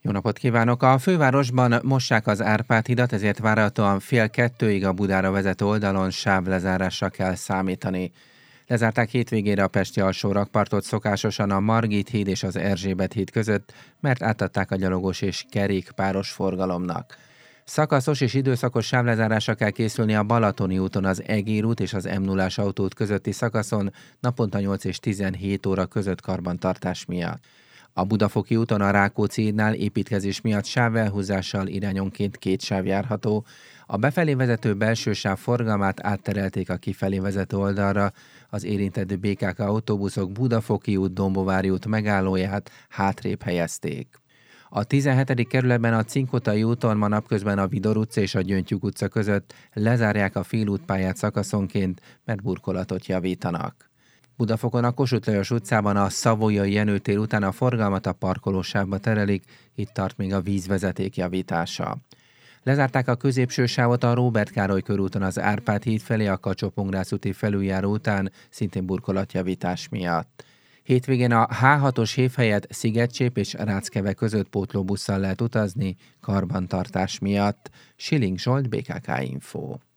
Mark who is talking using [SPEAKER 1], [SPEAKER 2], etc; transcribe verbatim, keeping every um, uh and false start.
[SPEAKER 1] Jó napot kívánok! A fővárosban mossák az Árpád-hidat, ezért várhatóan fél kettőig a Budára vezető oldalon sávlezárásra kell számítani. Lezárták hétvégére a pesti alsó rakpartot szokásosan a Margit híd és az Erzsébet híd között, mert átadták a gyalogos és kerékpáros forgalomnak. Szakaszos és időszakos sávlezárásra kell készülni a Balatoni úton az Egér út és az em nullás autóút közötti szakaszon naponta nyolc és tizenhét óra között karbantartás miatt. A Budafoki úton a Rákóczi hídnál építkezés miatt sávelhúzással irányonként két sáv járható. A befelé vezető belső sáv forgalmát átterelték a kifelé vezető oldalra, az érintett bé ká ká autóbuszok Budafoki út, Dombovári út megállóját hátrébb helyezték. A tizenhetedik kerületben a Cinkotai úton ma napközben a Vidor utca és a Gyöngytyúk utca között lezárják a félútpályát szakaszonként, mert burkolatot javítanak. Budafokon a Kossuth Lajos utcában a Savoyai Jenő tér után a forgalmat a parkolósávba terelik, itt tart még a vízvezeték javítása. Lezárták a középső sávot a Róbert Károly körúton az Árpád híd felé a Kacsó-Pongrácz úti felüljáró után, szintén burkolatjavítás miatt. Hétvégén a há hatos hév helyett Szigetcsép és Ráckeve között pótlóbusszal lehet utazni karbantartás miatt. Siling Zsolt, bé ká ká Info.